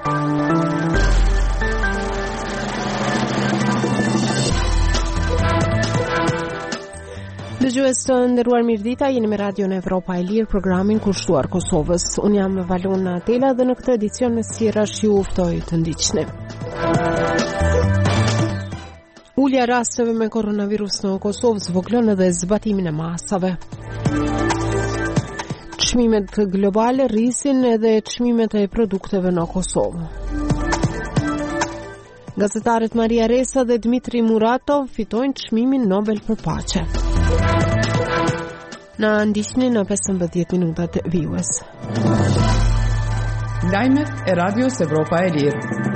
Dëgjues të nderuar, mirëdita, jeni me Radio në Evropa e Lirë, programin kushtuar Kosovës. Unë jam Valona Tela dhe në këtë edicion me sillrash ju uftoj të ndiqni. Ulja rasteve me koronavirus në Kosovë zvoglon edhe zbatimin e masave. Çmimet globale rrisin edhe çmimet e produkteve në Kosovë. Gazetarët Maria Ressa dhe Dmitri Muratov fitojnë çmimin Nobel për paqe. Në ndiqni në 15 minutat vijues. Lajmet e Radios Evropa e Lirë.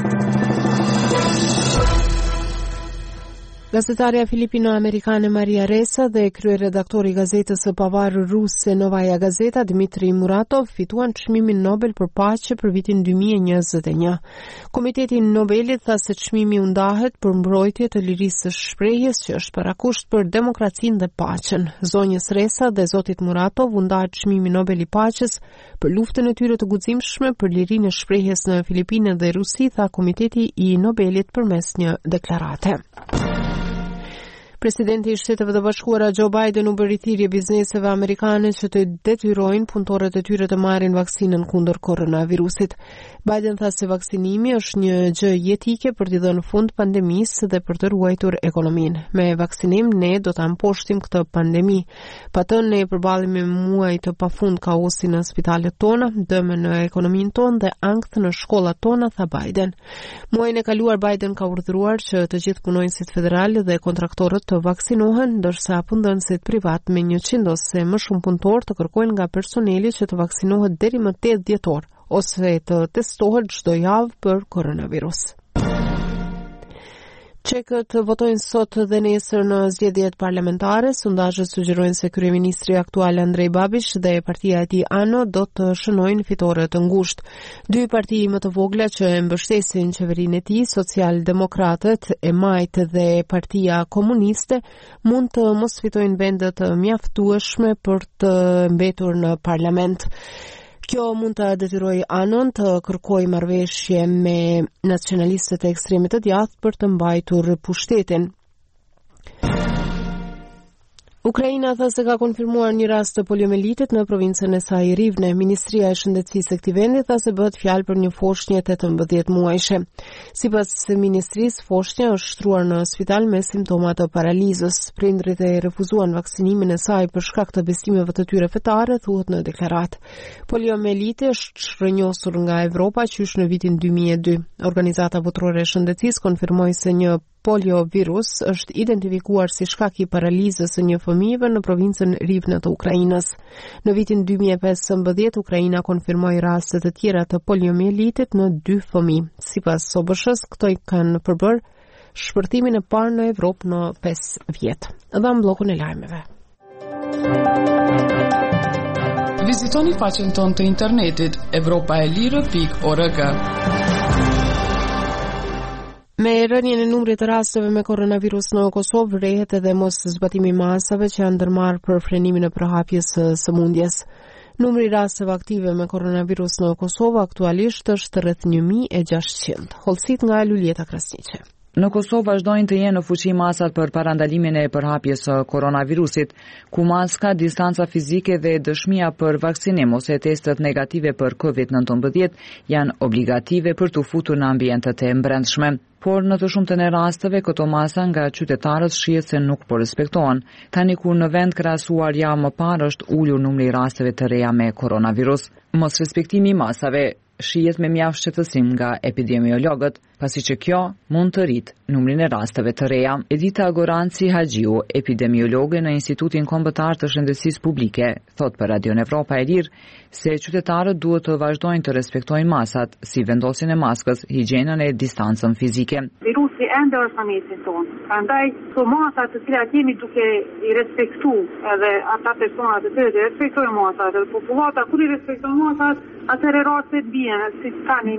Gazetarja filipino-amerikane Maria Ressa dhe kryeredaktori i gazetës së pavarur ruse Novaja Gazeta Dmitri Muratov fituan çmimin Nobel për paqe për vitin 2021. Komiteti i Nobelit tha se çmimi u ndahet për mbrojtje të lirisë së shprehjes që është parakusht për demokracinë dhe paqen. Zonjës Ressa dhe zotit Muratov u ndahet çmimi Nobel i paqes për luftën e tyre të guximshme për lirinë e shprehjes në Filipinë dhe Rusi, tha Komiteti i Nobelit përmes një deklarate. Presidenti i Shteteve të Bashkuara Joe Biden u bëri thirrje bizneseve amerikane që të detyrojnë punëtorët e tyre të marrin vaksinën kundër koronavirusit. Biden tha se vaksinimi është një gjë jetike për t'i dhënë fund pandemisë dhe për të ruajtur ekonominë. Me vaksinim ne do ta mposhtim këtë pandemi. Patën ne përballemi me muaj të pafund kaosi në spitalet tona, dëme në ekonominë tonë dhe ankth në shkollat tona, tha Biden. Muajin e kaluar Biden ka urdhëruar që të gjithë punonjësit federal dhe kontraktorët të vaksinohen, ndërsa punëdhënësit privat me 100 ose më shumë punëtor të kërkojnë nga personeli që të vaksinohet deri më 8 dhjetor ose të testohet çdo javë për koronavirus. Çekët votojnë sot dhe nesër në zgjedhjet parlamentare. Sondazhet sugjerojnë se kryeministri aktual Andrej Babiš dhe partia e tij ANO do të shënojnë fitore të ngushtë. Dy parti më të vogla që e mbështesin qeverinë e tij, Socialdemokratët, EMAJT dhe Partia Komuniste, mund të mos fitojnë vende të mjaftueshme për të mbetur në parlament. Kjo mund të detyrojë anon të kërkojë marrëveshje me nacionalistët e ekstremit të djathtë për të mbajtur pushtetin. Ukraina tha se ka konfirmuar një rast të poliomelitit në provincën e saj Rivne. Ministria e Shëndetësisë e këtij vendi tha se bëhet fjalë për një foshnjë 18 muajshe. Sipas ministrisë, foshnja është shtruar në spital me simptoma të paralizës. Prindrit e refuzuan vaksinimin e saj për shkak të besimeve të tyre fetare, thuhet në deklaratë. Poliomeliti është shkërnjosur nga Evropa qysh në vitin 2002. Organizata Botërore e Shëndetësisë konfirmoi se një poliovirus është identifikuar si shkak i paralizës së një fëmijëve në provincën Rivne të Ukrainës. Në vitin 2015 Ukraina konfirmoi raste të tjera të poliomelitit në 2 fëmijë. Sipas OBSH-s, këto kanë përbërë shpërtimin e parë në Evropë në 5 vjet. Dhe në bllokun e lajmeve. Vizitoni faqen tonë të internetit evropaelire.org. Me rënien e numrit të rasteve me koronavirus në Kosovë, vrehet edhe mos zbatimi masave që janë ndërmarrë për frenimin e përhapjes së sëmundjes. Numri i rasteve aktive me koronavirus në Kosovë aktualisht është rreth 1600. Hollësit nga Luljeta Krasniqe. Në Kosovë vazhdojnë të jenë në fuqi masat për parandalimin e përhapjes së koronavirusit, ku maska, distanca fizike dhe dëshmia për vaksinim ose testet negative për COVID-19 janë obligative për të futur në ambientet e brendshme. Por në të shumtën e rasteve këto masa nga qytetarët shihet se nuk po respektohen, tani kur në vend krahasuar javë më parë është ulur numri i rasteve të reja me koronavirus. Mos respektimi i masave shihet me mjaft shqetësim nga epidemiologët, pasi që kjo mund të rritë numrin e rasteve të reja. Edita Goranci Haxhiu, epidemiologe në Institutin Kombëtar të Shëndetësisë Publike, thot për Radio Evropa e Lirë se qytetarët duhet të vazhdojnë të respektojnë masat, si vendosjen e maskës, higjienën e distancën fizike. Virusi ende është në mesin tonë. Prandaj këto masa të cilat jemi duke i respektuar edhe ata persona të tjerë respektojnë masat, edhe popullata kur i respektojnë masat, atëherë rastet bien si tani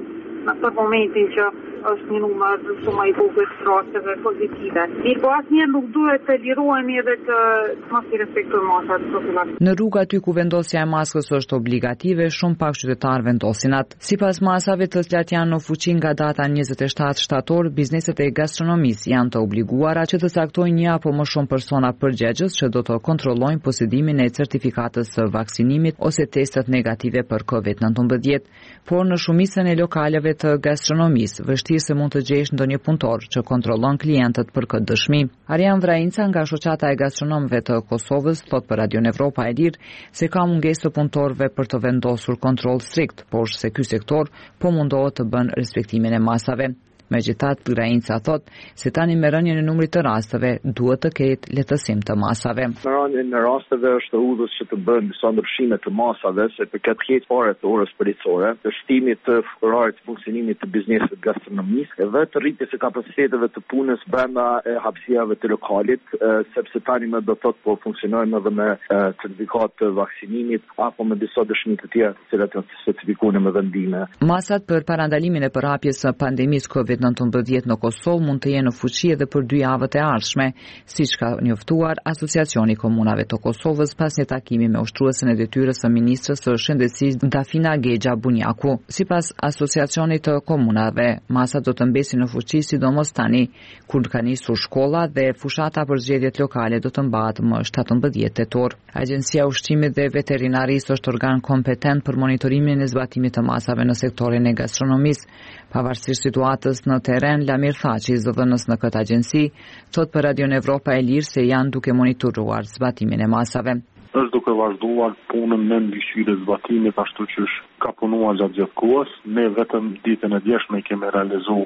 në këtë momentin që është një numër shumë i vogël të rasteve pozitive. Mirë, po asnjëherë nuk duhet të lirohemi edhe të mos i respektojmë masat profilaktik. Në rrugë aty ku vendosja e maskës është obligative, shumë pak qytetarë vendosin atë. Sipas masave të cilat janë në fuqi nga data 27 shtator, bizneset e gastronomisë janë të obliguara që të caktojnë një apo më shumë persona përgjegjës që do të kontrollojnë posedimin e certifikatës së vaksinimit ose testet negative për COVID-19, por në shumicën e lokaleve të gastronomisë vështirë se mund të gjesh ndonjë punëtor që kontrollon klientët për këtë dëshmi. Arian Vrainca nga Shoqata e Gastronomëve të Kosovës thot për Radio Evropa e Lirë se ka mungesë të punëtorëve për të vendosur kontroll strikt, por se ky sektor po mundohet të bën respektimin e masave. Megjithatë, Vrainca thot se tani me rënien e numrit të rasteve duhet të ketë lehtësim të masave. Në rënien e rasteve është udhës që të bëhen disa ndryshime të masave, se për këtë ketë fare të orës përritësore, të shtimit të fukurarit të funksionimit të biznesit gastronomisë dhe të rritjes së kapaciteteve të punës brenda e hapësirave të lokalit, sepse tani më do thotë po funksionojmë edhe me certifikat të vaksinimit apo me disa dëshmi të tjera të cilat janë certifikuar me vendime. Masat për parandalimin e përhapjes së pandemisë COVID-19 në Kosovë mund të jenë në fuqi edhe për 2 javët e ardhshme, siç ka njoftuar Asociacioni i Komunave të Kosovës pas një takimi me ushtruesen e detyrës së ministrës së shëndetësisë Dafina Gexha Bunjaku. Sipas Asociacionit të Komunave, masat do të mbesin në fuqi sidomos tani kur ka nisur shkolla dhe fushata për zgjedhjet lokale do të mbahet më 17 tetor. Agjencia e Ushqimit dhe Veterinarisë është organ kompetent për monitorimin e zbatimit të masave në sektorin e gastronomisë. Pavarësisht situatës në terren, Lamir Thaçi, zëvendës në këtë agjenci, thot për Radio Evropa e Lirë se janë duke monitoruar zbatimin e masave. Është duke vazhduar punën me mbikëqyrje zbatimit ashtu që ka punuar gjatë kohës. Ne vetëm ditën e djeshme kemi realizuar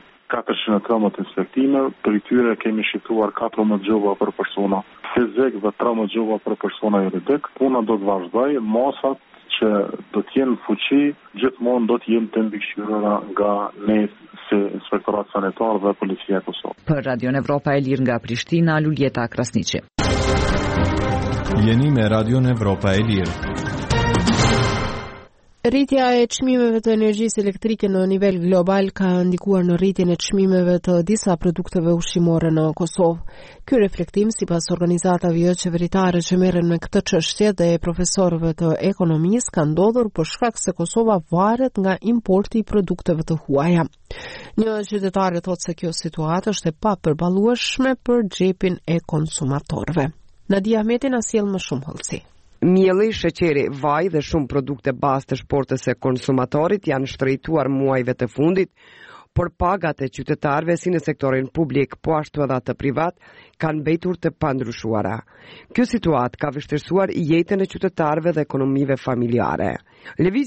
413 inspektime, për tyre kemi shituar 14 gjova për persona fizik dhe 13 gjova për persona juridik. Puna do të vazhdojë, masat që do të jenë fuqi, gjithmonë do të jenë të mbikëqyrura nga ne si Inspektorat Sanitar dhe Policia e Kosovës. Për Radio Evropa e Lirë nga Prishtina, Luljeta Krasniqi. Jeni me Radio Evropa e Lirë. Rritja e çmimeve të energjisë elektrike në nivel global ka ndikuar në rritjen e çmimeve të disa produkteve ushqimore në Kosovë. Ky reflektim, sipas organizatave jo qeveritare që merren me këtë çështje dhe profesorëve të ekonomisë, ka ndodhur për shkak se Kosova varet nga importi i produkteve të huaja. Një qytetare thotë se kjo situatë është e papërballueshme për xhepin e konsumatorëve. Nadia Ahmeti na sjell më shumë hollësi. Mielli, sheqeri, vaj dhe shumë produkte bazë të shportës së konsumatorit janë shtrejtuar muajve të fundit, por pagat e qytetarëve si në sektorin publik, po ashtu edhe të privat, kanë mbetur të pandryshuara. Kjo situatë ka vështirësuar jetën e qytetarëve dhe ekonomive familjare.